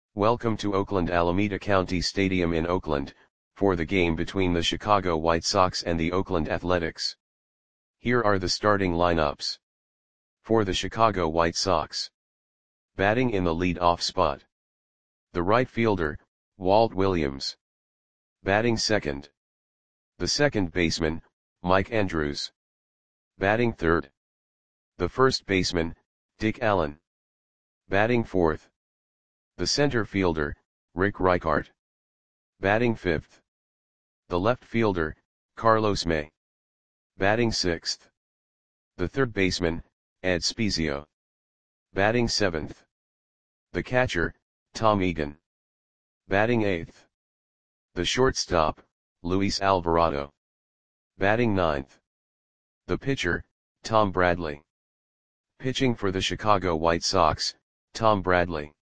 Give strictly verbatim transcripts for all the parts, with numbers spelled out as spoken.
Welcome to Oakland Alameda County Stadium in Oakland, for the game between the Chicago White Sox and the Oakland Athletics. Here are the starting lineups. For the Chicago White Sox. Batting in the lead-off spot. The right fielder, Walt Williams. Batting second. The second baseman, Mike Andrews. Batting third. The first baseman, Dick Allen. Batting fourth. The center fielder, Rick Reichart. Batting fifth. The left fielder, Carlos May. Batting sixth. The third baseman, Ed Spiezio. Batting seventh. The catcher, Tom Egan. Batting eighth. The shortstop, Luis Alvarado. Batting ninth. The pitcher, Tom Bradley. Pitching for the Chicago White Sox, Tom Bradley.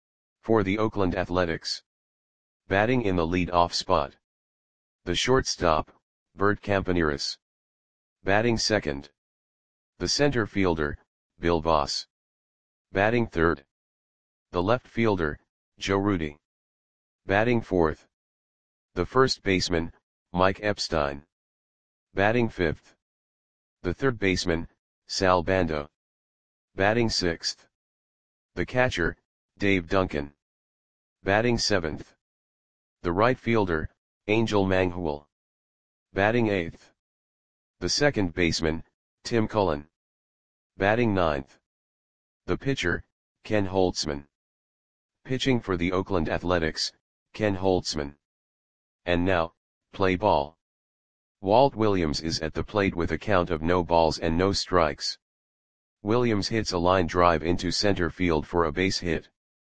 For the Oakland Athletics. Batting in the lead-off spot. The shortstop, Bert Campaneris. Batting second. The center fielder, Bill Voss. Batting third. The left fielder, Joe Rudi. Batting fourth. The first baseman, Mike Epstein. Batting fifth. The third baseman, Sal Bando. Batting sixth. The catcher, Dave Duncan. Batting seventh. The right fielder, Angel Manghul. Batting eighth. The second baseman, Tim Cullen. Batting ninth. The pitcher, Ken Holtzman. Pitching for the Oakland Athletics, Ken Holtzman. And now, play ball. Walt Williams is at the plate with a count of no balls and no strikes. Williams hits a line drive into center field for a base hit.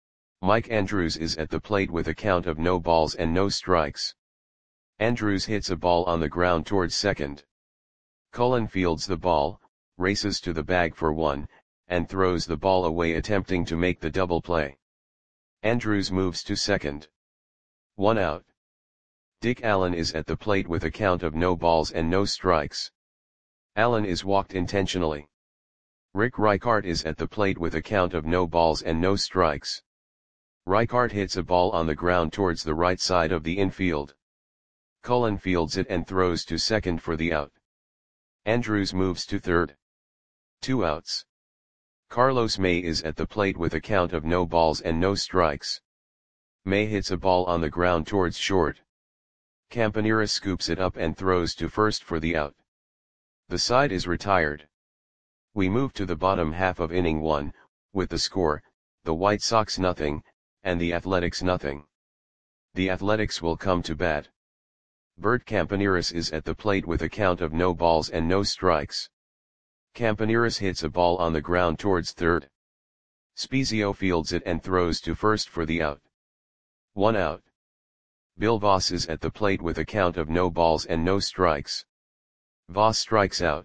Mike Andrews is at the plate with a count of no balls and no strikes. Andrews hits a ball on the ground towards second. Cullen fields the ball, races to the bag for one, and throws the ball away attempting to make the double play. Andrews moves to second. One out. Dick Allen is at the plate with a count of no balls and no strikes. Allen is walked intentionally. Rick Reichart is at the plate with a count of no balls and no strikes. Reichart hits a ball on the ground towards the right side of the infield. Cullen fields it and throws to second for the out. Andrews moves to third. Two outs. Carlos May is at the plate with a count of no balls and no strikes. May hits a ball on the ground towards short. Campaneris scoops it up and throws to first for the out. The side is retired. We move to the bottom half of inning one, with the score, the White Sox nothing, and the Athletics nothing. The Athletics will come to bat. Bert Campaneris is at the plate with a count of no balls and no strikes. Campaneris hits a ball on the ground towards third. Spiezio fields it and throws to first for the out. One out. Bill Voss is at the plate with a count of no balls and no strikes. Voss strikes out.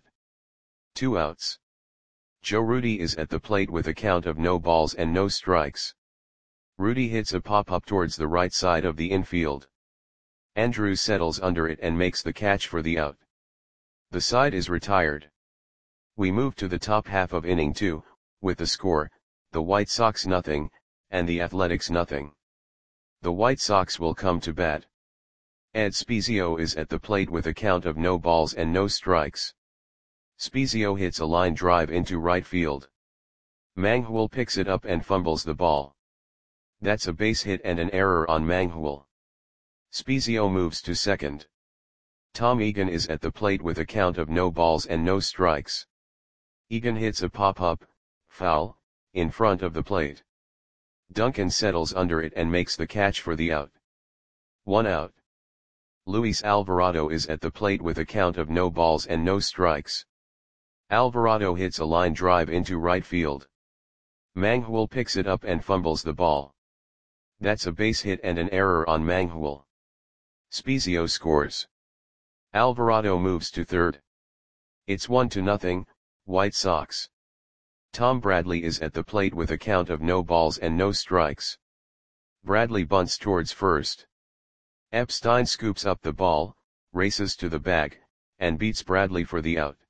Two outs. Joe Rudi is at the plate with a count of no balls and no strikes. Rudi hits a pop-up towards the right side of the infield. Andrews settles under it and makes the catch for the out. The side is retired. We move to the top half of inning two, with the score, the White Sox nothing, and the Athletics nothing. The White Sox will come to bat. Ed Spiezio is at the plate with a count of no balls and no strikes. Spiezio hits a line drive into right field. Manghul picks it up and fumbles the ball. That's a base hit and an error on Manghul. Spiezio moves to second. Tom Egan is at the plate with a count of no balls and no strikes. Egan hits a pop-up, foul, in front of the plate. Duncan settles under it and makes the catch for the out. One out. Luis Alvarado is at the plate with a count of no balls and no strikes. Alvarado hits a line drive into right field. Manghul picks it up and fumbles the ball. That's a base hit and an error on Manghul. Spiezio scores. Alvarado moves to third. It's one to nothing, White Sox. Tom Bradley is at the plate with a count of no balls and no strikes. Bradley bunts towards first. Epstein scoops up the ball, races to the bag, and beats Bradley for the out.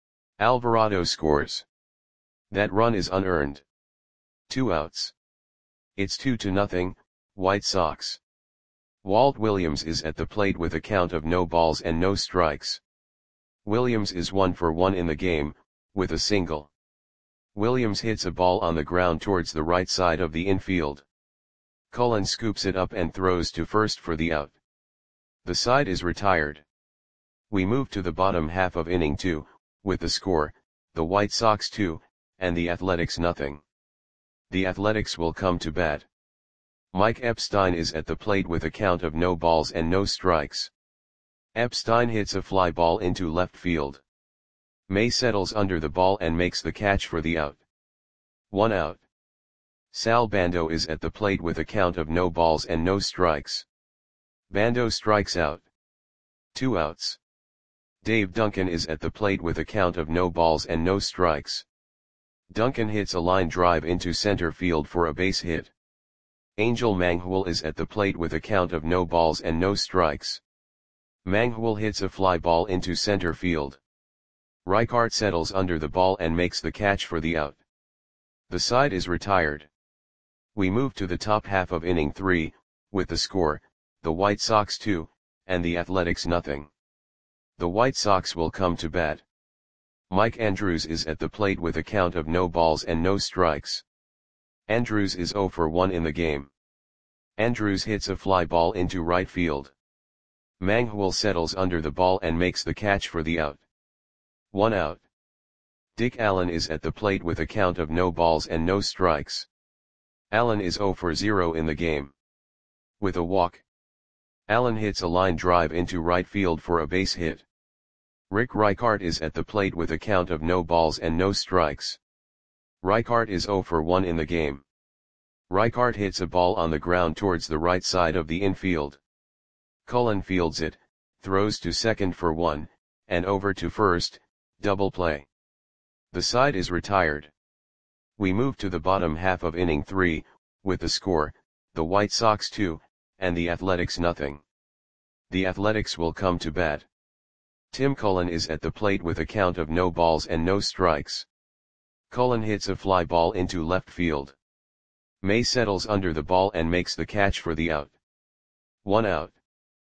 Alvarado scores. That run is unearned. Two outs. It's two to nothing, White Sox. Walt Williams is at the plate with a count of no balls and no strikes. Williams is one for one in the game, with a single. Williams hits a ball on the ground towards the right side of the infield. Cullen scoops it up and throws to first for the out. The side is retired. We move to the bottom half of inning two, with the score, the White Sox two, and the Athletics nothing. The Athletics will come to bat. Mike Epstein is at the plate with a count of no balls and no strikes. Epstein hits a fly ball into left field. May settles under the ball and makes the catch for the out. One out. Sal Bando is at the plate with a count of no balls and no strikes. Bando strikes out. Two outs. Dave Duncan is at the plate with a count of no balls and no strikes. Duncan hits a line drive into center field for a base hit. Angel Manghul is at the plate with a count of no balls and no strikes. Manghul hits a fly ball into center field. Reichart settles under the ball and makes the catch for the out. The side is retired. We move to the top half of inning three, with the score, the White Sox two, and the Athletics nothing. The White Sox will come to bat. Mike Andrews is at the plate with a count of no balls and no strikes. Andrews is zero for one in the game. Andrews hits a fly ball into right field. Manghul settles under the ball and makes the catch for the out. One out. Dick Allen is at the plate with a count of no balls and no strikes. Allen is zero for zero in the game. With a walk. Allen hits a line drive into right field for a base hit. Rick Reichart is at the plate with a count of no balls and no strikes. Reichart is zero for one in the game. Reichart hits a ball on the ground towards the right side of the infield. Cullen fields it, throws to second for one, and over to first, double play. The side is retired. We move to the bottom half of inning three, with the score, the White Sox two, and the Athletics nothing. The Athletics will come to bat. Tim Cullen is at the plate with a count of no balls and no strikes. Cullen hits a fly ball into left field. May settles under the ball and makes the catch for the out. One out.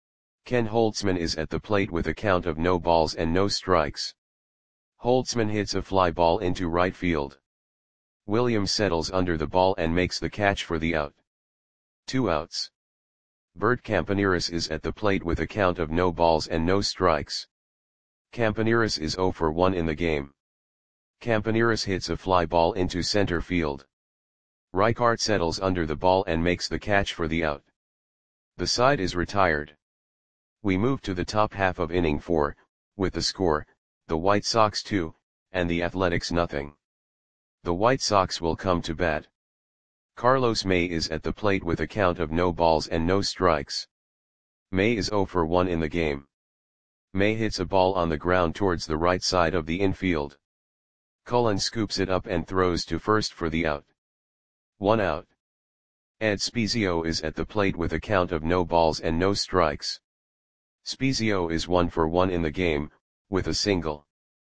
Ken Holtzman is at the plate with a count of no balls and no strikes. Holtzman hits a fly ball into right field. Williams settles under the ball and makes the catch for the out. Two outs. Bert Campaneris is at the plate with a count of no balls and no strikes. Campaneris is zero for one in the game. Campaneris hits a fly ball into center field. Reichart settles under the ball and makes the catch for the out. The side is retired. We move to the top half of inning four, with the score, the White Sox two, and the Athletics nothing. The White Sox will come to bat. Carlos May is at the plate with a count of no balls and no strikes. May is zero for one in the game. May hits a ball on the ground towards the right side of the infield. Cullen scoops it up and throws to first for the out. One out. Ed Spezio is at the plate with a count of no balls and no strikes. Spezio is one for one in the game, with a single.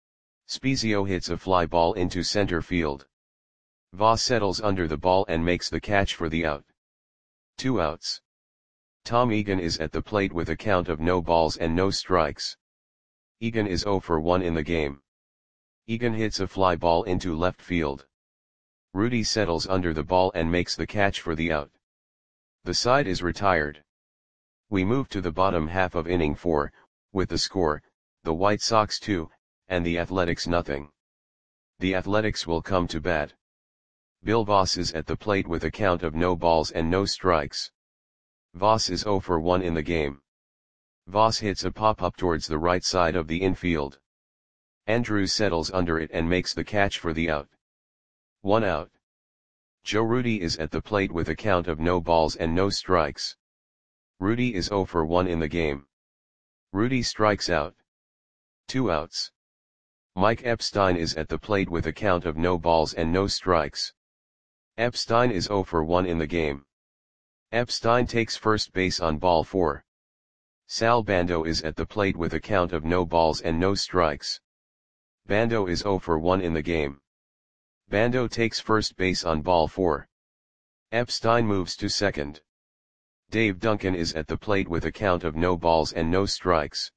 Spezio hits a fly ball into center field. Voss settles under the ball and makes the catch for the out. Two outs. Tom Egan is at the plate with a count of no balls and no strikes. Egan is zero for one in the game. Egan hits a fly ball into left field. Rudy settles under the ball and makes the catch for the out. The side is retired. We move to the bottom half of inning four, with the score, the White Sox two, and the Athletics nothing. The Athletics will come to bat. Bill Voss is at the plate with a count of no balls and no strikes. Voss is zero for one in the game. Voss hits a pop-up towards the right side of the infield. Andrews settles under it and makes the catch for the out. One out. Joe Rudi is at the plate with a count of no balls and no strikes. Rudi is zero for one in the game. Rudi strikes out. Two outs. Mike Epstein is at the plate with a count of no balls and no strikes. Epstein is zero for one in the game. Epstein takes first base on ball four. Sal Bando is at the plate with a count of no balls and no strikes. Bando is zero for one in the game. Bando takes first base on ball four. Epstein moves to second. Dave Duncan is at the plate with a count of no balls and no strikes.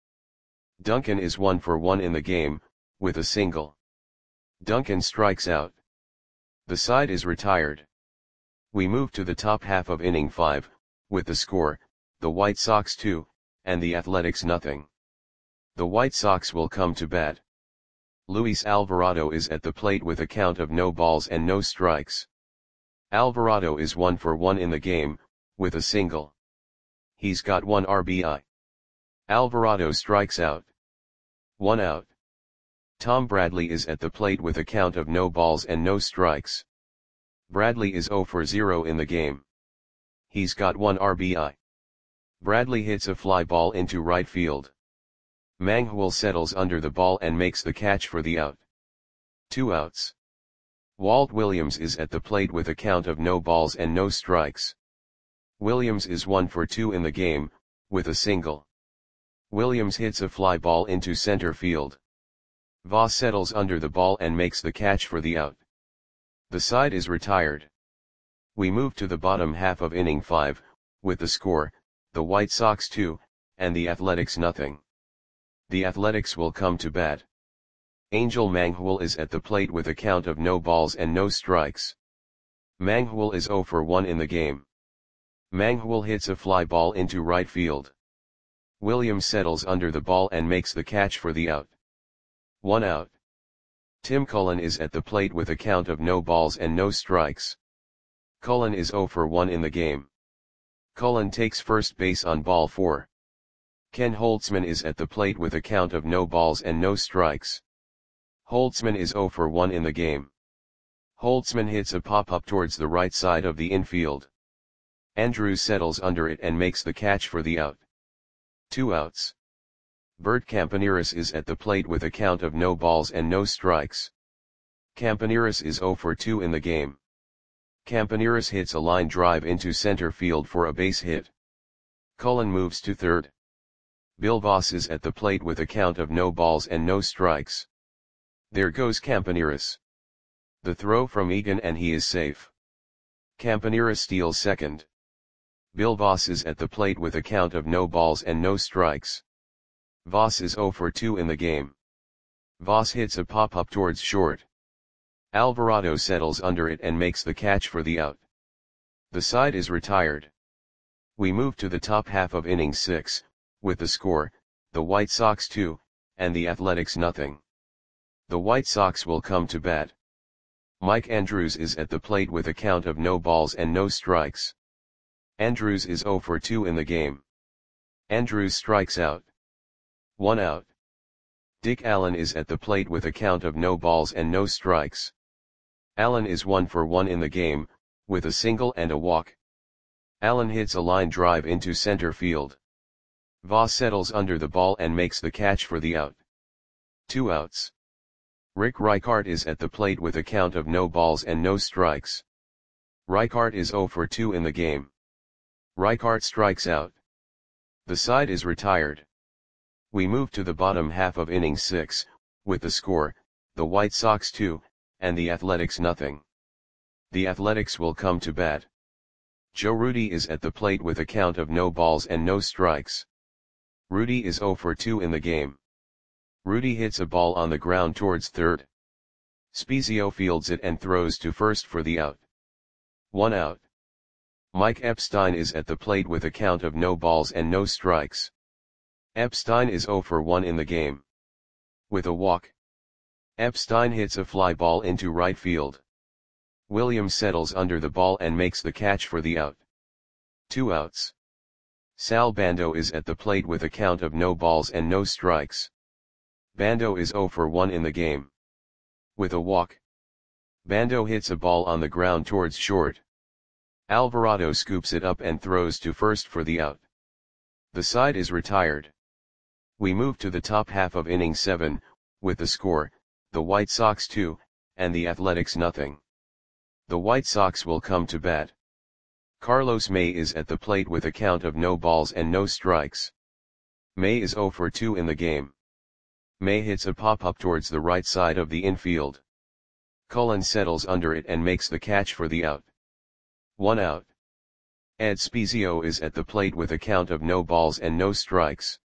Duncan is one for one in the game, with a single. Duncan strikes out. The side is retired. We move to the top half of inning five, with the score, the White Sox two, and the Athletics nothing. The White Sox will come to bat. Luis Alvarado is at the plate with a count of no balls and no strikes. Alvarado is one for one in the game, with a single. He's got one R B I. Alvarado strikes out. One out. Tom Bradley is at the plate with a count of no balls and no strikes. Bradley is zero for zero in the game. He's got one R B I. Bradley hits a fly ball into right field. Manghwal settles under the ball and makes the catch for the out. Two outs. Walt Williams is at the plate with a count of no balls and no strikes. Williams is one for two in the game, with a single. Williams hits a fly ball into center field. Voss settles under the ball and makes the catch for the out. The side is retired. We move to the bottom half of inning five, with the score, the White Sox two, and the Athletics nothing. The Athletics will come to bat. Angel Manghwal is at the plate with a count of no balls and no strikes. Manghwal is zero for one in the game. Manghwal hits a fly ball into right field. Williams settles under the ball and makes the catch for the out. One out. Tim Cullen is at the plate with a count of no balls and no strikes. Cullen is zero for one in the game. Cullen takes first base on ball four. Ken Holtzman is at the plate with a count of no balls and no strikes. Holtzman is zero for one in the game. Holtzman hits a pop-up towards the right side of the infield. Andrews settles under it and makes the catch for the out. Two outs. Bert Campaneris is at the plate with a count of no balls and no strikes. Campaneris is zero for two in the game. Campaneris hits a line drive into center field for a base hit. Cullen moves to third. Bill Voss is at the plate with a count of no balls and no strikes. There goes Campaneris. The throw from Egan and he is safe. Campaneris steals second. Bill Voss is at the plate with a count of no balls and no strikes. Voss is zero for two in the game. Voss hits a pop-up towards short. Alvarado settles under it and makes the catch for the out. The side is retired. We move to the top half of inning six, with the score, the White Sox two, and the Athletics nothing. The White Sox will come to bat. Mike Andrews is at the plate with a count of no balls and no strikes. Andrews is zero for two in the game. Andrews strikes out. One out. Dick Allen is at the plate with a count of no balls and no strikes. Allen is one for one in the game, with a single and a walk. Allen hits a line drive into center field. Voss settles under the ball and makes the catch for the out. Two outs. Rick Reichart is at the plate with a count of no balls and no strikes. Reichart is zero for two in the game. Reichart strikes out. The side is retired. We move to the bottom half of inning six, with the score, the White Sox two, and the Athletics nothing. The Athletics will come to bat. Joe Rudi is at the plate with a count of no balls and no strikes. Rudi is zero for two in the game. Rudi hits a ball on the ground towards third. Spezio fields it and throws to first for the out. One out. Mike Epstein is at the plate with a count of no balls and no strikes. Epstein is zero for one in the game. With a walk. Epstein hits a fly ball into right field. Williams settles under the ball and makes the catch for the out. Two outs. Sal Bando is at the plate with a count of no balls and no strikes. Bando is zero for one in the game. With a walk. Bando hits a ball on the ground towards short. Alvarado scoops it up and throws to first for the out. The side is retired. We move to the top half of inning seven, with the score, the White Sox two, and the Athletics nothing. The White Sox will come to bat. Carlos May is at the plate with a count of no balls and no strikes. May is zero for two in the game. May hits a pop-up towards the right side of the infield. Cullen settles under it and makes the catch for the out. One out. Ed Spezio is at the plate with a count of no balls and no strikes.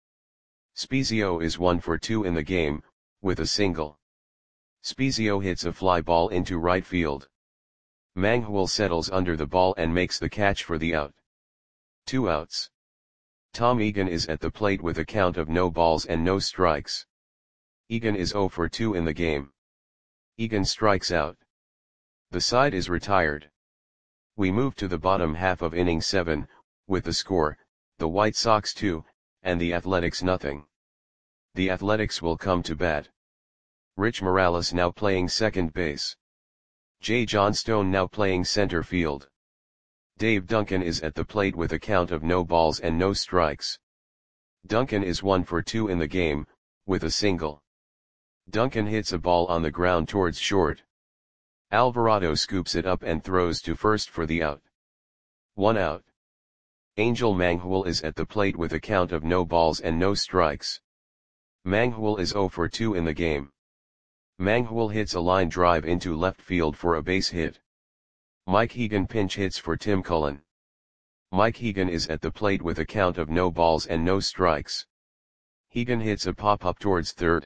Spezio is one for two in the game, with a single. Spezio hits a fly ball into right field. Manghwal settles under the ball and makes the catch for the out. Two outs. Tom Egan is at the plate with a count of no balls and no strikes. Egan is zero for two in the game. Egan strikes out. The side is retired. We move to the bottom half of inning seven, with the score, the White Sox two, and the Athletics nothing. The Athletics will come to bat. Rich Morales now playing second base. Jay Johnstone now playing center field. Dave Duncan is at the plate with a count of no balls and no strikes. Duncan is one for two in the game, with a single. Duncan hits a ball on the ground towards short. Alvarado scoops it up and throws to first for the out. One out. Angel Manghwal is at the plate with a count of no balls and no strikes. Manghwal is zero for two in the game. Manghwal hits a line drive into left field for a base hit. Mike Hegan pinch hits for Tim Cullen. Mike Hegan is at the plate with a count of no balls and no strikes. Hegan hits a pop-up towards third.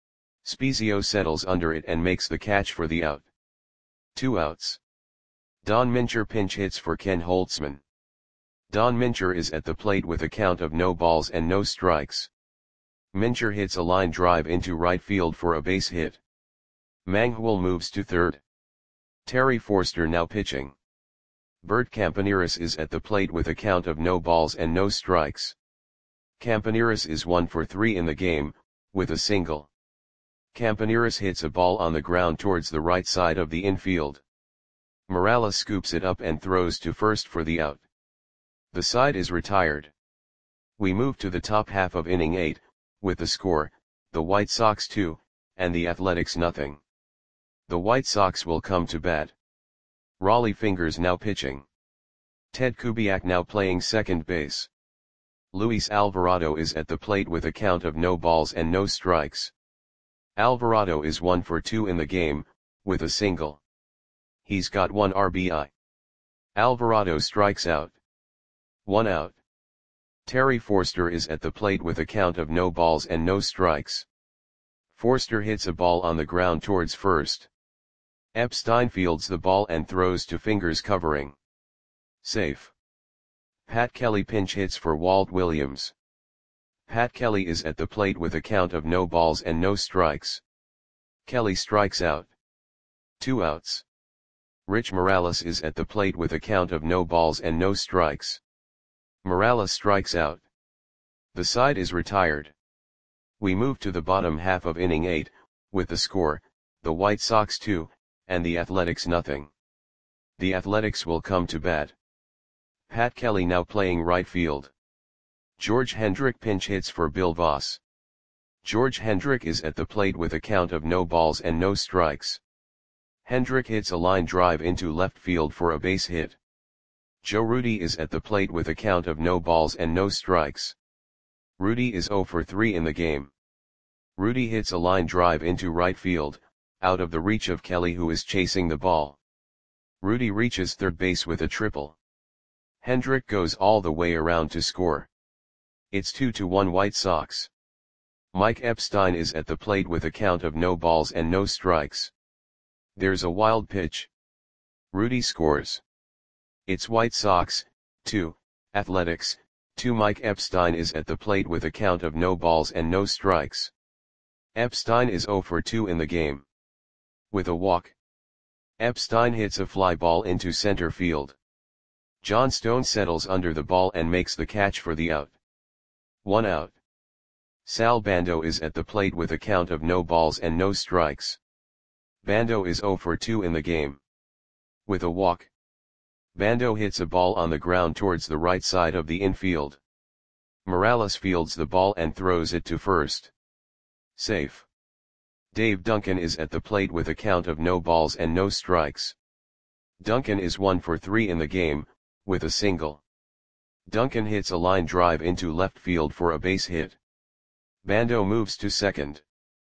Spezio settles under it and makes the catch for the out. Two outs. Don Mincher pinch hits for Ken Holtzman. Don Mincher is at the plate with a count of no balls and no strikes. Mincher hits a line drive into right field for a base hit. Manghwal moves to third. Terry Forster now pitching. Bert Campaneris is at the plate with a count of no balls and no strikes. Campaneris is one for three in the game, with a single. Campaneris hits a ball on the ground towards the right side of the infield. Morales scoops it up and throws to first for the out. The side is retired. We move to the top half of inning eight, with the score, the White Sox two, and the Athletics nothing. The White Sox will come to bat. Raleigh Fingers now pitching. Ted Kubiak now playing second base. Luis Alvarado is at the plate with a count of no balls and no strikes. Alvarado is one for two in the game, with a single. He's got one R B I. Alvarado strikes out. One out. Terry Forster is at the plate with a count of no balls and no strikes. Forster hits a ball on the ground towards first. Epstein fields the ball and throws to Fingers covering. Safe. Pat Kelly pinch hits for Walt Williams. Pat Kelly is at the plate with a count of no balls and no strikes. Kelly strikes out. Two outs. Rich Morales is at the plate with a count of no balls and no strikes. Morales strikes out. The side is retired. We move to the bottom half of inning eight, with the score, the White Sox two, and the Athletics nothing. The Athletics will come to bat. Pat Kelly now playing right field. George Hendrick pinch hits for Bill Voss. George Hendrick is at the plate with a count of no balls and no strikes. Hendrick hits a line drive into left field for a base hit. Joe Rudi is at the plate with a count of no balls and no strikes. Rudi is zero for three in the game. Rudi hits a line drive into right field, out of the reach of Kelly who is chasing the ball. Rudi reaches third base with a triple. Hendrick goes all the way around to score. It's two to one White Sox. Mike Epstein is at the plate with a count of no balls and no strikes. There's a wild pitch. Rudi scores. It's White Sox, two, Athletics, two. Mike Epstein is at the plate with a count of no balls and no strikes. Epstein is zero for two in the game. With a walk. Epstein hits a fly ball into center field. Johnstone settles under the ball and makes the catch for the out. One out. Sal Bando is at the plate with a count of no balls and no strikes. Bando is zero for two in the game. With a walk. Bando hits a ball on the ground towards the right side of the infield. Morales fields the ball and throws it to first. Safe. Dave Duncan is at the plate with a count of no balls and no strikes. Duncan is one for three in the game, with a single. Duncan hits a line drive into left field for a base hit. Bando moves to second.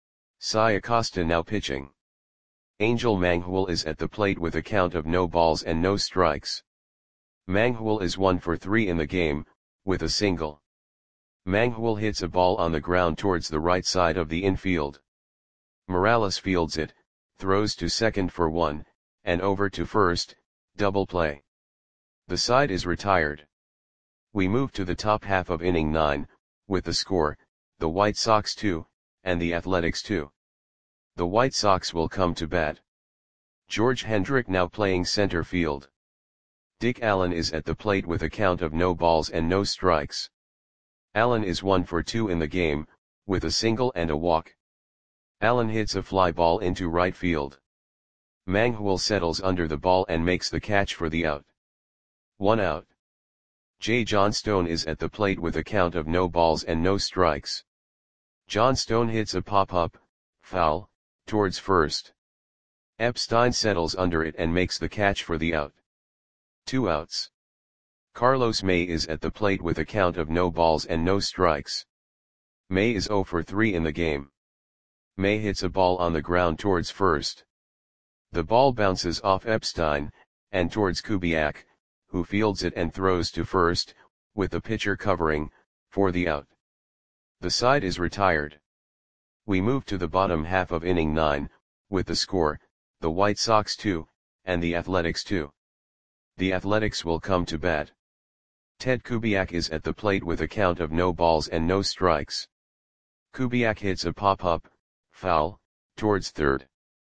Cy Acosta now pitching. Angel Manghwal is at the plate with a count of no balls and no strikes. Manghwal is one for three in the game, with a single. Manghwal hits a ball on the ground towards the right side of the infield. Morales fields it, throws to second for one, and over to first, double play. The side is retired. We move to the top half of inning nine, with the score, the White Sox two, and the Athletics two. The White Sox will come to bat. George Hendrick now playing center field. Dick Allen is at the plate with a count of no balls and no strikes. Allen is one for two in the game, with a single and a walk. Allen hits a fly ball into right field. Manghwal settles under the ball and makes the catch for the out. One out. Jay Johnstone is at the plate with a count of no balls and no strikes. Johnstone hits a pop-up, foul, towards first. Epstein settles under it and makes the catch for the out. Two outs. Carlos May is at the plate with a count of no balls and no strikes. May is zero for three in the game. May hits a ball on the ground towards first. The ball bounces off Epstein, and towards Kubiak, who fields it and throws to first, with the pitcher covering, for the out. The side is retired. We move to the bottom half of inning nine, with the score, the White Sox two, and the Athletics two. The Athletics will come to bat. Ted Kubiak is at the plate with a count of no balls and no strikes. Kubiak hits a pop-up, foul, towards third.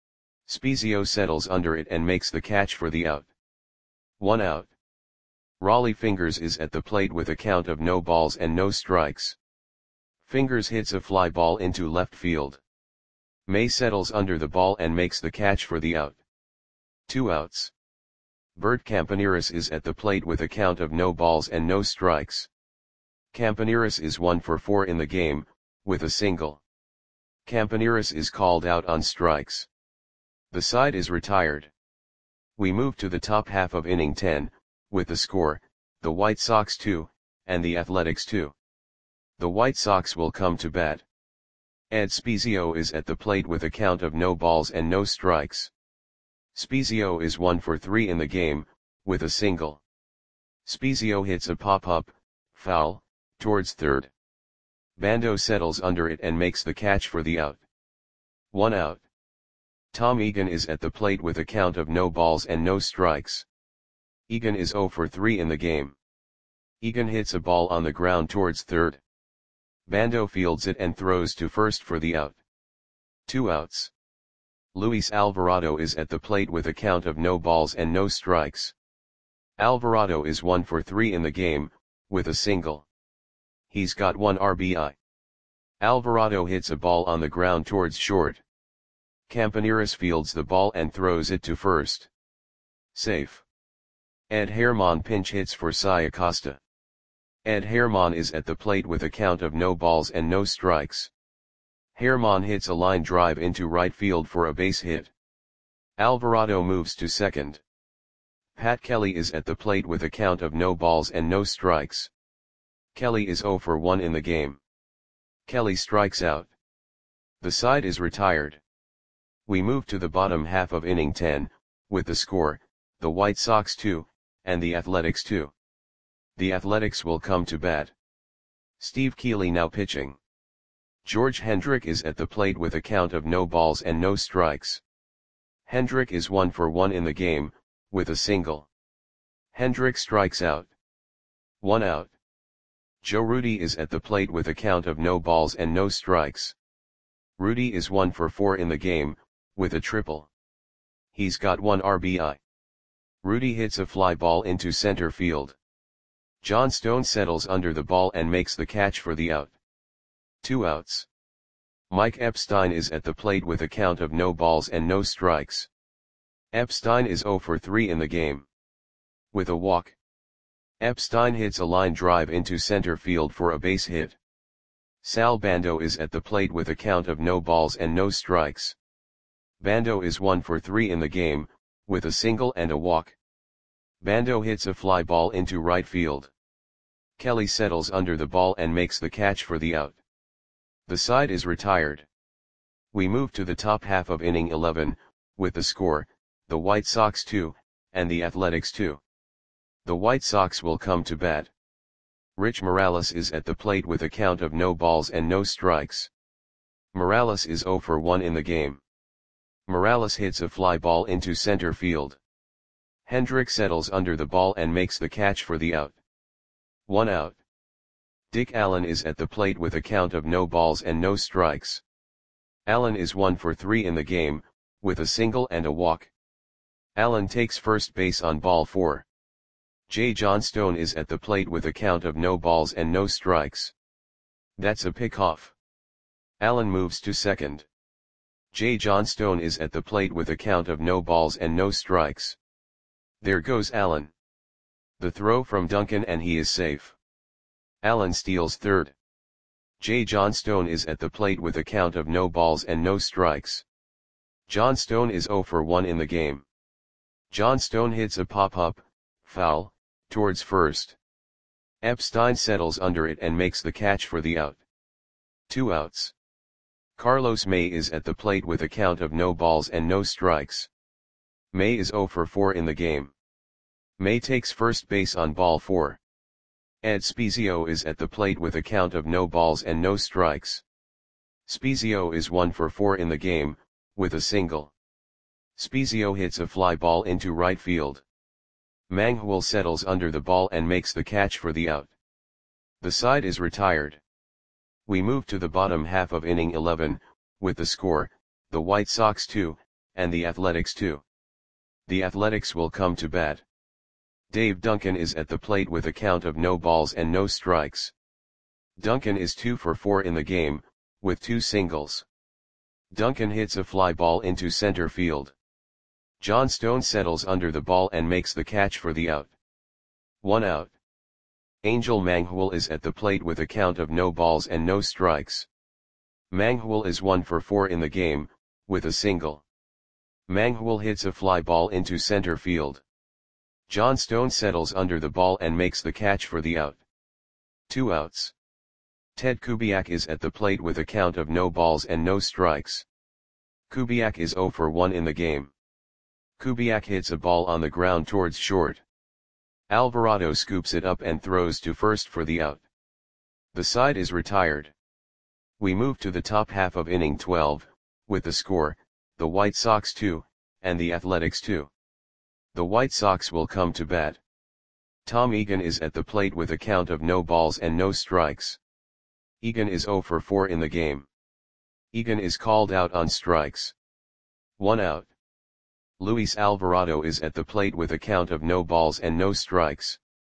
Spezio settles under it and makes the catch for the out. One out. Raleigh Fingers is at the plate with a count of no balls and no strikes. Fingers hits a fly ball into left field. May settles under the ball and makes the catch for the out. Two outs. Bert Campaneris is at the plate with a count of no balls and no strikes. Campaneris is one for four in the game, with a single. Campaneris is called out on strikes. The side is retired. We move to the top half of inning ten, with the score, the White Sox two, and the Athletics two. The White Sox will come to bat. Ed Spezio is at the plate with a count of no balls and no strikes. Spezio is one for three in the game, with a single. Spezio hits a pop-up, foul, towards third. Bando settles under it and makes the catch for the out. One out. Tom Egan is at the plate with a count of no balls and no strikes. Egan is zero for three in the game. Egan hits a ball on the ground towards third. Bando fields it and throws to first for the out. Two outs. Luis Alvarado is at the plate with a count of no balls and no strikes. Alvarado is one for three in the game, with a single. He's got one R B I. Alvarado hits a ball on the ground towards short. Campaneris fields the ball and throws it to first. Safe. Ed Herman pinch hits for Cy Acosta. Ed Herman is at the plate with a count of no balls and no strikes. Herman hits a line drive into right field for a base hit. Alvarado moves to second. Pat Kelly is at the plate with a count of no balls and no strikes. Kelly is zero for one in the game. Kelly strikes out. The side is retired. We move to the bottom half of inning ten, with the score, the White Sox two, and the Athletics two. The Athletics will come to bat. Steve Keeley now pitching. George Hendrick is at the plate with a count of no balls and no strikes. Hendrick is one for one in the game, with a single. Hendrick strikes out. One out. Joe Rudy is at the plate with a count of no balls and no strikes. Rudy is one for four in the game, with a triple. He's got one R B I. Rudy hits a fly ball into center field. Johnstone settles under the ball and makes the catch for the out. Two outs. Mike Epstein is at the plate with a count of no balls and no strikes. Epstein is zero for three in the game. With a walk. Epstein hits a line drive into center field for a base hit. Sal Bando is at the plate with a count of no balls and no strikes. Bando is one for three in the game, with a single and a walk. Bando hits a fly ball into right field. Kelly settles under the ball and makes the catch for the out. The side is retired. We move to the top half of inning eleven, with the score, the White Sox two, and the Athletics two. The White Sox will come to bat. Rich Morales is at the plate with a count of no balls and no strikes. Morales is zero for one in the game. Morales hits a fly ball into center field. Hendrick settles under the ball and makes the catch for the out. One out. Dick Allen is at the plate with a count of no balls and no strikes. Allen is one for three in the game, with a single and a walk. Allen takes first base on ball four. Jay Johnstone is at the plate with a count of no balls and no strikes. That's a pickoff. Allen moves to second. Jay Johnstone is at the plate with a count of no balls and no strikes. There goes Allen. The throw from Duncan and he is safe. Allen steals third. Jay Johnstone is at the plate with a count of no balls and no strikes. Johnstone is zero for one in the game. Johnstone hits a pop-up, foul, towards first. Epstein settles under it and makes the catch for the out. Two outs. Carlos May is at the plate with a count of no balls and no strikes. May is zero for four in the game. May takes first base on ball four. Ed Spezio is at the plate with a count of no balls and no strikes. Spezio is one for four in the game, with a single. Spezio hits a fly ball into right field. Manghwal settles under the ball and makes the catch for the out. The side is retired. We move to the bottom half of inning eleven, with the score, the White Sox two, and the Athletics two. The Athletics will come to bat. Dave Duncan is at the plate with a count of no balls and no strikes. Duncan is two for four in the game, with two singles. Duncan hits a fly ball into center field. Johnstone settles under the ball and makes the catch for the out. One out. Angel Manghwal is at the plate with a count of no balls and no strikes. Manghwal is one for four in the game, with a single. Manghwal hits a fly ball into center field. Johnstone settles under the ball and makes the catch for the out. Two outs. Ted Kubiak is at the plate with a count of no balls and no strikes. Kubiak is zero for one in the game. Kubiak hits a ball on the ground towards short. Alvarado scoops it up and throws to first for the out. The side is retired. We move to the top half of inning twelve, with the score, the White Sox two, and the Athletics two. The White Sox will come to bat. Tom Egan is at the plate with a count of no balls and no strikes. Egan is zero for four in the game. Egan is called out on strikes. One out. Luis Alvarado is at the plate with a count of no balls and no strikes.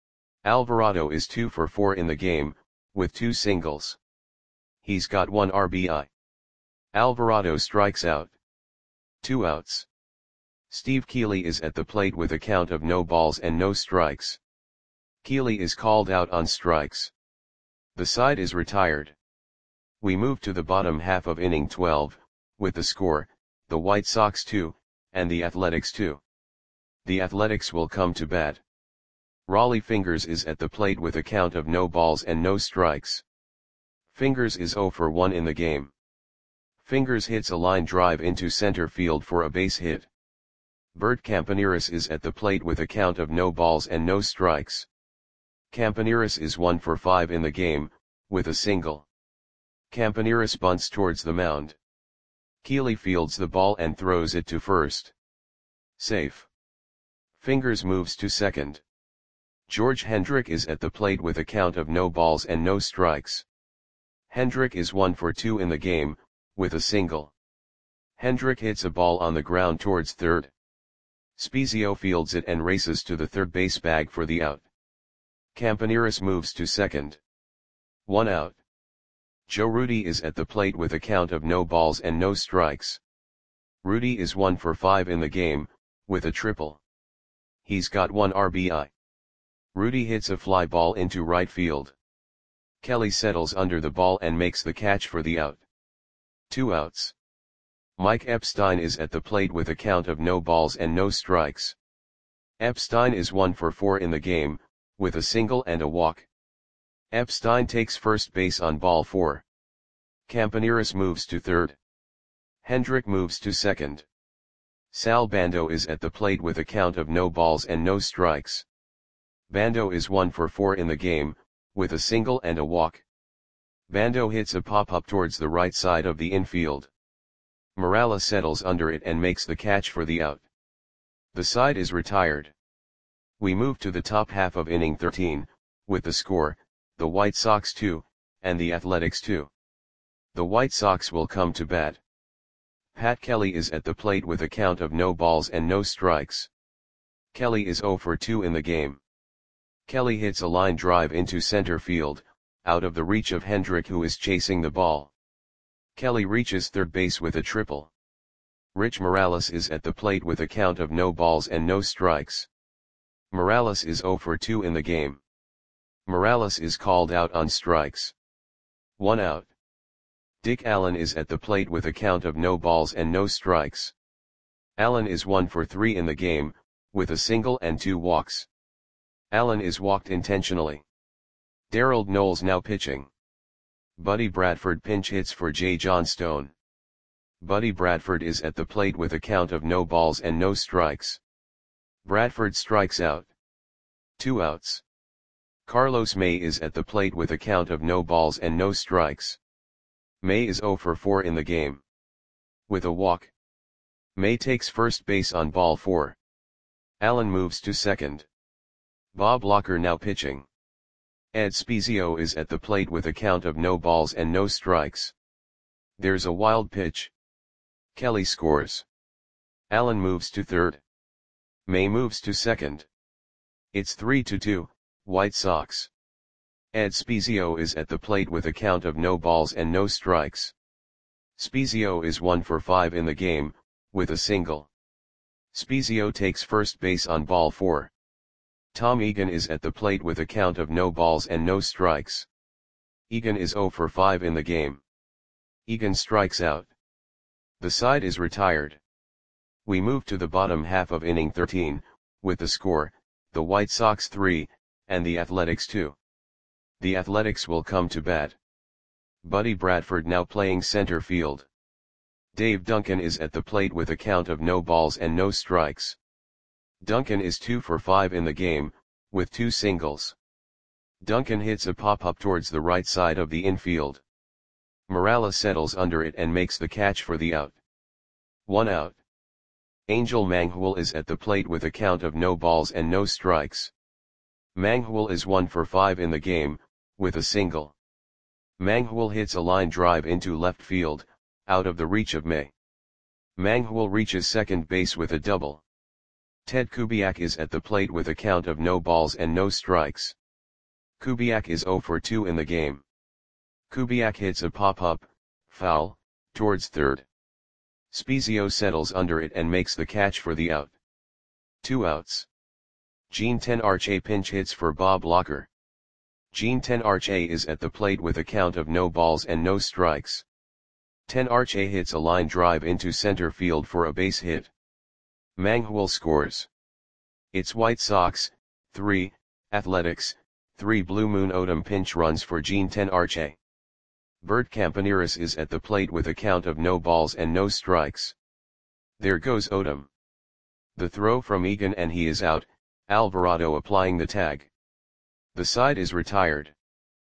Alvarado is two for four in the game, with two singles. He's got one R B I. Alvarado strikes out. Two outs. Steve Keeley is at the plate with a count of no balls and no strikes. Keeley is called out on strikes. The side is retired. We move to the bottom half of inning twelve, with the score, the White Sox two, and the Athletics two. The Athletics will come to bat. Raleigh Fingers is at the plate with a count of no balls and no strikes. Fingers is zero for one in the game. Fingers hits a line drive into center field for a base hit. Bert Campaneris is at the plate with a count of no balls and no strikes. Campaneris is one for five in the game, with a single. Campaneris bunts towards the mound. Keeley fields the ball and throws it to first. Safe. Fingers moves to second. George Hendrick is at the plate with a count of no balls and no strikes. Hendrick is one for two in the game, with a single. Hendrick hits a ball on the ground towards third. Spezio fields it and races to the third base bag for the out. Campaneris moves to second. One out. Joe Rudi is at the plate with a count of no balls and no strikes. Rudi is one for five in the game, with a triple. He's got one R B I. Rudi hits a fly ball into right field. Kelly settles under the ball and makes the catch for the out. Two outs. Mike Epstein is at the plate with a count of no balls and no strikes. Epstein is one for four in the game, with a single and a walk. Epstein takes first base on ball four. Campaneris moves to third. Hendrick moves to second. Sal Bando is at the plate with a count of no balls and no strikes. Bando is one for four in the game, with a single and a walk. Bando hits a pop-up towards the right side of the infield. Morales settles under it and makes the catch for the out. The side is retired. We move to the top half of inning thirteen, with the score, the White Sox two, and the Athletics two. The White Sox will come to bat. Pat Kelly is at the plate with a count of no balls and no strikes. Kelly is zero for two in the game. Kelly hits a line drive into center field, out of the reach of Hendrick, who is chasing the ball. Kelly reaches third base with a triple. Rich Morales is at the plate with a count of no balls and no strikes. Morales is zero for two in the game. Morales is called out on strikes. One out. Dick Allen is at the plate with a count of no balls and no strikes. Allen is one for three in the game, with a single and two walks. Allen is walked intentionally. Darrell Knowles now pitching. Buddy Bradford pinch hits for Jay Johnstone. Buddy Bradford is at the plate with a count of no balls and no strikes. Bradford strikes out. Two outs. Carlos May is at the plate with a count of no balls and no strikes. May is zero for four in the game. With a walk. May takes first base on ball four. Allen moves to second. Bob Locker now pitching. Ed Spezio is at the plate with a count of no balls and no strikes. There's a wild pitch. Kelly scores. Allen moves to third. May moves to second. It's three to two, White Sox. Ed Spezio is at the plate with a count of no balls and no strikes. Spezio is one for five in the game, with a single. Spezio takes first base on ball four. Tom Egan is at the plate with a count of no balls and no strikes. Egan is zero for five in the game. Egan strikes out. The side is retired. We move to the bottom half of inning thirteen, with the score, the White Sox three, and the Athletics two. The Athletics will come to bat. Buddy Bradford now playing center field. Dave Duncan is at the plate with a count of no balls and no strikes. Duncan is two for five in the game, with two singles. Duncan hits a pop-up towards the right side of the infield. Morales settles under it and makes the catch for the out. One out. Angel Manghul is at the plate with a count of no balls and no strikes. Manghul is one for five in the game, with a single. Manghul hits a line drive into left field, out of the reach of May. Manghul reaches second base with a double. Ted Kubiak is at the plate with a count of no balls and no strikes. Kubiak is zero for two in the game. Kubiak hits a pop-up, foul, towards third. Spezio settles under it and makes the catch for the out. Two outs. Gene Tenarche pinch hits for Bob Locker. Gene Tenarche is at the plate with a count of no balls and no strikes. Tenarche hits a line drive into center field for a base hit. Manghul scores. It's White Sox, three, Athletics, three. Blue Moon Odom pinch runs for Gene Tenarche. Bert Campaneris is at the plate with a count of no balls and no strikes. There goes Odom. The throw from Egan and he is out, Alvarado applying the tag. The side is retired.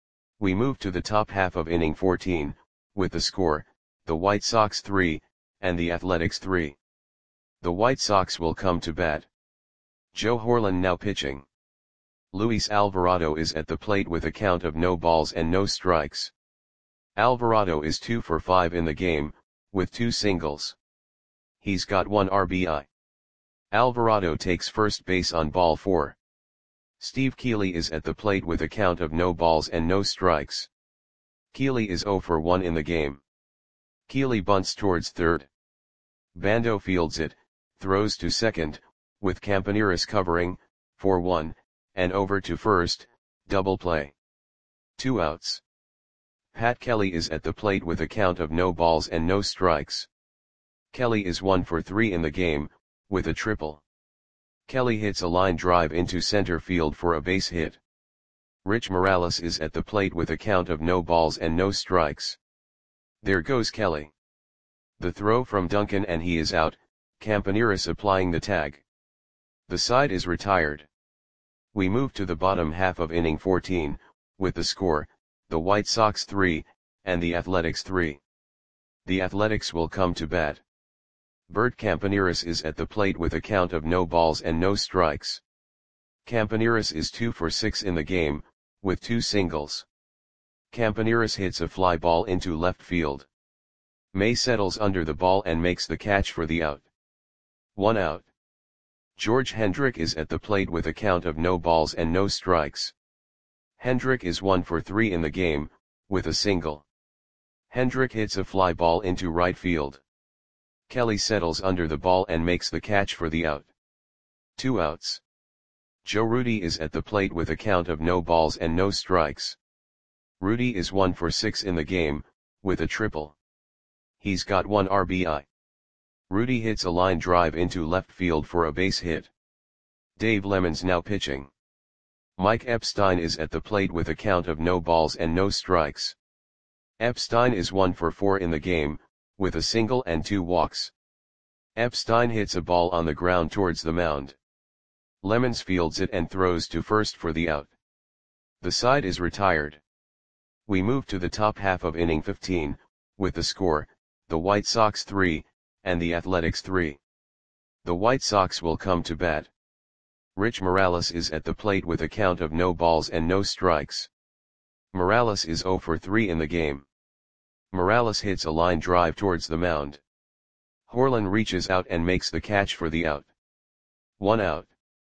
We move to the top half of inning fourteen, with the score, the White Sox three, and the Athletics three. The White Sox will come to bat. Joe Horlan now pitching. Luis Alvarado is at the plate with a count of no balls and no strikes. Alvarado is two for five in the game, with two singles. He's got one R B I. Alvarado takes first base on ball four. Steve Keeley is at the plate with a count of no balls and no strikes. Keeley is zero for one in the game. Keeley bunts towards third. Bando fields it, throws to second, with Campaneris covering, for one, and over to first, double play. Two outs. Pat Kelly is at the plate with a count of no balls and no strikes. Kelly is one for three in the game, with a triple. Kelly hits a line drive into center field for a base hit. Rich Morales is at the plate with a count of no balls and no strikes. There goes Kelly. The throw from Duncan and he is out, Campaneris applying the tag. The side is retired. We move to the bottom half of inning fourteen, with the score, the White Sox three, and the Athletics three. The Athletics will come to bat. Bert Campaneris is at the plate with a count of no balls and no strikes. Campaneris is two for six in the game, with two singles. Campaneris hits a fly ball into left field. May settles under the ball and makes the catch for the out. One out. George Hendrick is at the plate with a count of no balls and no strikes. Hendrick is one for three in the game, with a single. Hendrick hits a fly ball into right field. Kelly settles under the ball and makes the catch for the out. Two outs. Joe Rudi is at the plate with a count of no balls and no strikes. Rudi is one for six in the game, with a triple. He's got one R B I. Rudi hits a line drive into left field for a base hit. Dave Lemons now pitching. Mike Epstein is at the plate with a count of no balls and no strikes. Epstein is one for four in the game, with a single and two walks. Epstein hits a ball on the ground towards the mound. Lemons fields it and throws to first for the out. The side is retired. We move to the top half of inning fifteen, with the score, the White Sox three, and the Athletics three. The White Sox will come to bat. Rich Morales is at the plate with a count of no balls and no strikes. Morales is zero for three in the game. Morales hits a line drive towards the mound. Horlan reaches out and makes the catch for the out. One out.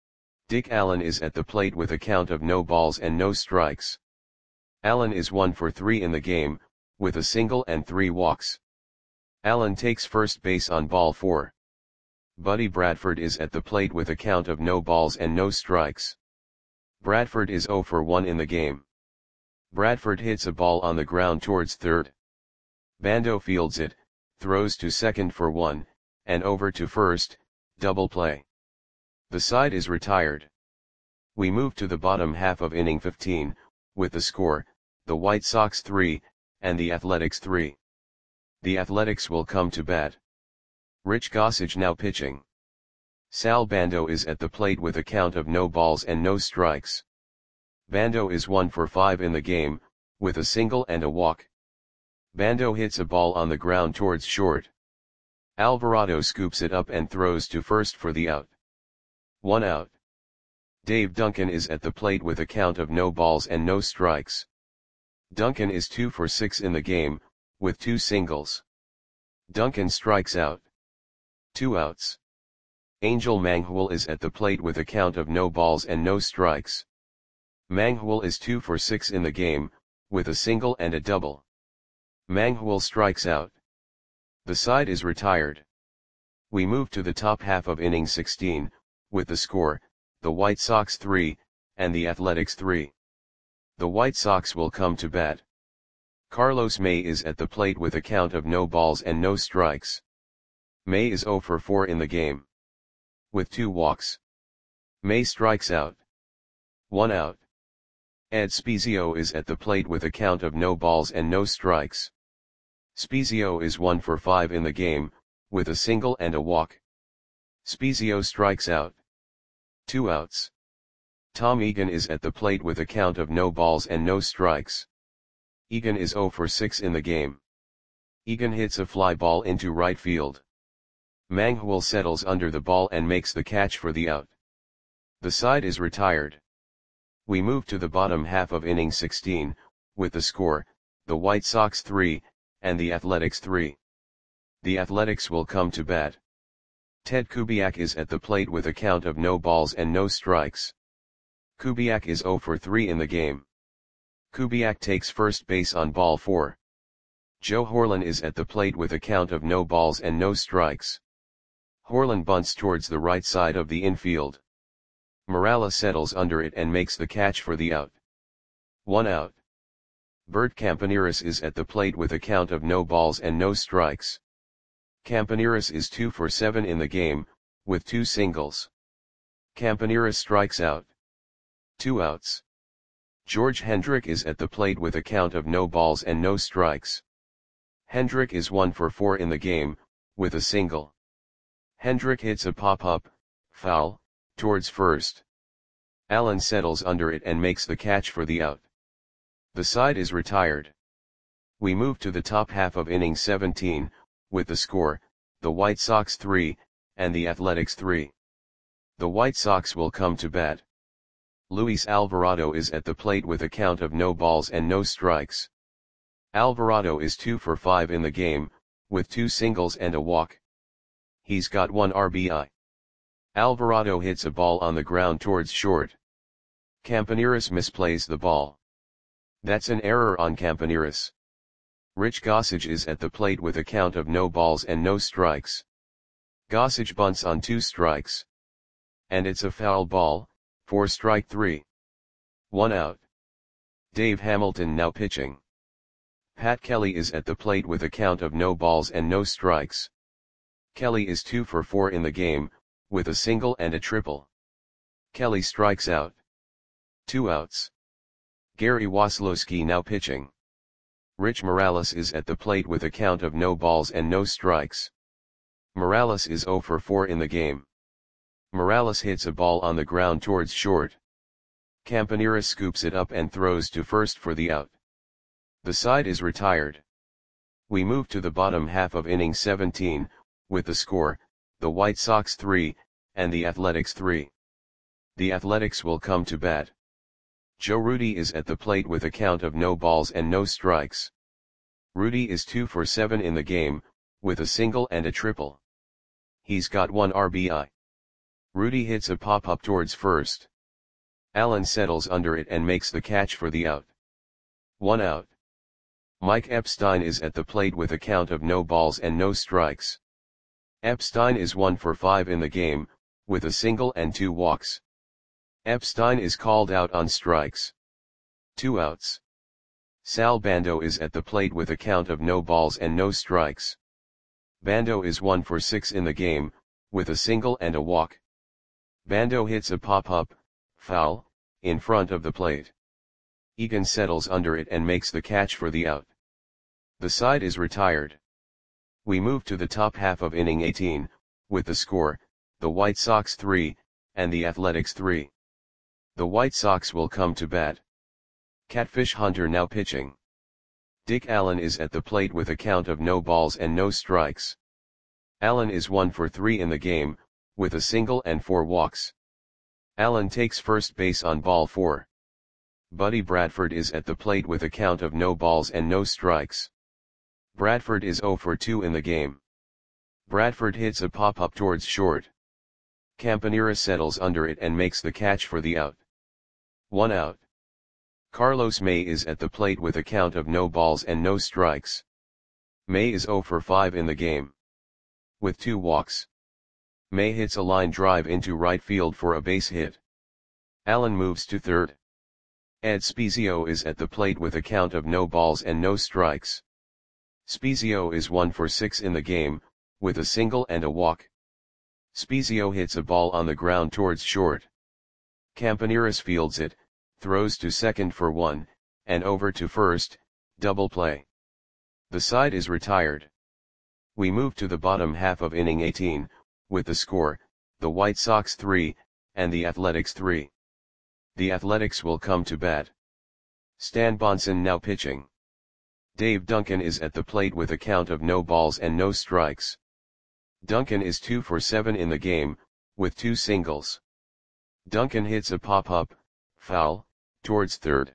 Dick Allen is at the plate with a count of no balls and no strikes. Allen is one for three in the game, with a single and three walks. Allen takes first base on ball four. Buddy Bradford is at the plate with a count of no balls and no strikes. Bradford is zero for one in the game. Bradford hits a ball on the ground towards third. Bando fields it, throws to second for one, and over to first, double play. The side is retired. We move to the bottom half of inning fifteen, with the score, the White Sox three, and the Athletics three. The Athletics will come to bat. Rich Gossage now pitching. Sal Bando is at the plate with a count of no balls and no strikes. Bando is one for five in the game, with a single and a walk. Bando hits a ball on the ground towards short. Alvarado scoops it up and throws to first for the out. One out. Dave Duncan is at the plate with a count of no balls and no strikes. Duncan is two for six in the game, with two singles. Duncan strikes out. Two outs. Angel Manghwal is at the plate with a count of no balls and no strikes. Manghwal is two for six in the game, with a single and a double. Manghwal strikes out. The side is retired. We move to the top half of inning sixteen, with the score, the White Sox three, and the Athletics three. The White Sox will come to bat. Carlos May is at the plate with a count of no balls and no strikes. May is zero for four in the game. With two walks. May strikes out. One out. Ed Spezio is at the plate with a count of no balls and no strikes. Spezio is one for five in the game, with a single and a walk. Spezio strikes out. Two outs. Tom Egan is at the plate with a count of no balls and no strikes. Egan is zero for six in the game. Egan hits a fly ball into right field. Manghwal settles under the ball and makes the catch for the out. The side is retired. We move to the bottom half of inning sixteen, with the score, the White Sox three, and the Athletics three. The Athletics will come to bat. Ted Kubiak is at the plate with a count of no balls and no strikes. Kubiak is zero for three in the game. Kubiak takes first base on ball four. Joe Horlan is at the plate with a count of no balls and no strikes. Horlan bunts towards the right side of the infield. Morales settles under it and makes the catch for the out. One out. Bert Campaneris is at the plate with a count of no balls and no strikes. Campaneris is two for seven in the game, with two singles. Campaneris strikes out. Two outs. George Hendrick is at the plate with a count of no balls and no strikes. Hendrick is one for four in the game, with a single. Hendrick hits a pop-up, foul, towards first. Allen settles under it and makes the catch for the out. The side is retired. We move to the top half of inning seventeen, with the score, the White Sox three, and the Athletics three. The White Sox will come to bat. Luis Alvarado is at the plate with a count of no balls and no strikes. Alvarado is two for five in the game, with two singles and a walk. He's got one R B I. Alvarado hits a ball on the ground towards short. Campaneris misplays the ball. That's an error on Campaneris. Rich Gossage is at the plate with a count of no balls and no strikes. Gossage bunts on two strikes. And it's a foul ball, for strike three. One out. Dave Hamilton now pitching. Pat Kelly is at the plate with a count of no balls and no strikes. Kelly is two for four in the game, with a single and a triple. Kelly strikes out. Two outs. Gary Waslowski now pitching. Rich Morales is at the plate with a count of no balls and no strikes. Morales is zero for four in the game. Morales hits a ball on the ground towards short. Campaneris scoops it up and throws to first for the out. The side is retired. We move to the bottom half of inning seventeen, with the score, the White Sox three, and the Athletics three. The Athletics will come to bat. Joe Rudi is at the plate with a count of no balls and no strikes. Rudi is two for seven in the game, with a single and a triple. He's got one R B I. Rudi hits a pop-up towards first. Allen settles under it and makes the catch for the out. One out. Mike Epstein is at the plate with a count of no balls and no strikes. Epstein is one for five in the game, with a single and two walks. Epstein is called out on strikes. Two outs. Sal Bando is at the plate with a count of no balls and no strikes. Bando is one for six in the game, with a single and a walk. Bando hits a pop-up, foul, in front of the plate. Egan settles under it and makes the catch for the out. The side is retired. We move to the top half of inning eighteen, with the score, the White Sox three, and the Athletics three. The White Sox will come to bat. Catfish Hunter now pitching. Dick Allen is at the plate with a count of no balls and no strikes. Allen is one for three in the game, with a single and four walks. Allen takes first base on ball four. Buddy Bradford is at the plate with a count of no balls and no strikes. Bradford is zero for two in the game. Bradford hits a pop-up towards short. Campaneris settles under it and makes the catch for the out. One out. Carlos May is at the plate with a count of no balls and no strikes. May is zero for five in the game. With two walks. May hits a line drive into right field for a base hit. Allen moves to third. Ed Spezio is at the plate with a count of no balls and no strikes. Spezio is one for six in the game, with a single and a walk. Spezio hits a ball on the ground towards short. Campaneris fields it, throws to second for one, and over to first, double play. The side is retired. We move to the bottom half of inning eighteen, with the score, the White Sox three, and the Athletics three. The Athletics will come to bat. Stan Bonson now pitching. Dave Duncan is at the plate with a count of no balls and no strikes. Duncan is two for seven in the game, with two singles. Duncan hits a pop-up, foul, towards third.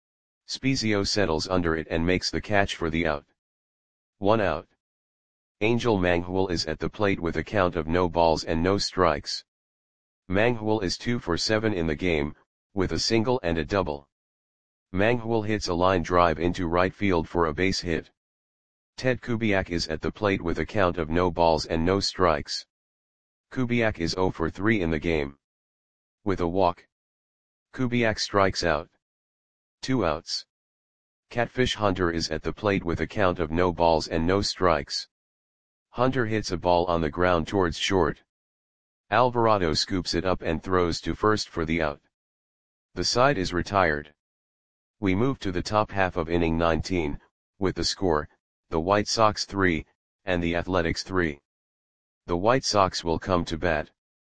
Spezio settles under it and makes the catch for the out. One out. Angel Manghul is at the plate with a count of no balls and no strikes. Manghul is two for seven in the game, with a single and a double. Manghul hits a line drive into right field for a base hit. Ted Kubiak is at the plate with a count of no balls and no strikes. Kubiak is zero for three in the game. With a walk. Kubiak strikes out. Two outs. Catfish Hunter is at the plate with a count of no balls and no strikes. Hunter hits a ball on the ground towards short. Alvarado scoops it up and throws to first for the out. The side is retired. We move to the top half of inning nineteen, with the score, the White Sox three, and the Athletics three. The White Sox will come to bat.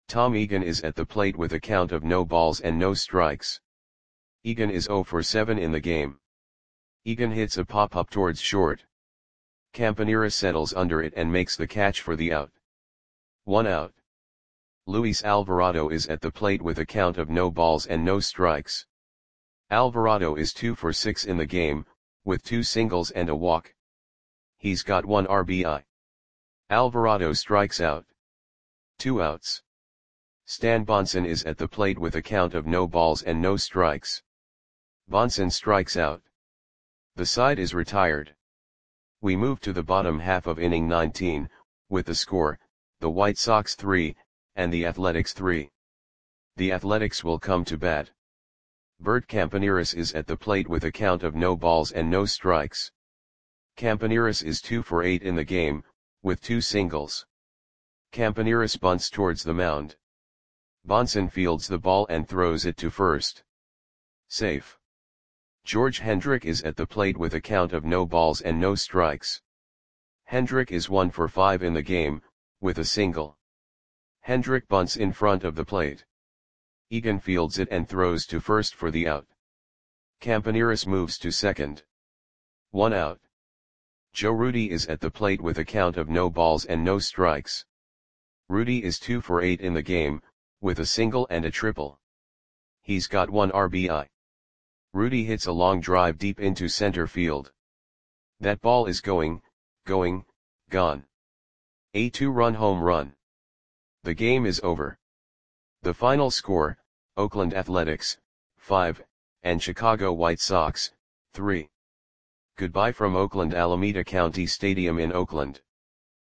Tom Egan is at the plate with a count of no balls and no strikes. Egan is zero for seven in the game. Egan hits a pop-up towards short. Campanera settles under it and makes the catch for the out. One out. Luis Alvarado is at the plate with a count of no balls and no strikes. Alvarado is two for six in the game, with two singles and a walk. He's got one R B I. Alvarado strikes out. Two outs. Stan Bonson is at the plate with a count of no balls and no strikes. Bonson strikes out. The side is retired. We move to the bottom half of inning nineteen, with the score, the White Sox three, and the Athletics three. The Athletics will come to bat. Bert Campaneris is at the plate with a count of no balls and no strikes. Campaneris is two for eight in the game, with two singles. Campaneris bunts towards the mound. Bonson fields the ball and throws it to first. Safe. George Hendrick is at the plate with a count of no balls and no strikes. Hendrick is one for five in the game, with a single. Hendrick bunts in front of the plate. Egan fields it and throws to first for the out. Campaneris moves to second. One out. Joe Rudi is at the plate with a count of no balls and no strikes. Rudi is two for eight in the game, with a single and a triple. He's got one R B I. Rudi hits a long drive deep into center field. That ball is going, going, gone. A two-run home run. The game is over. The final score, Oakland Athletics, five, and Chicago White Sox, three. Goodbye from Oakland Alameda County Stadium in Oakland.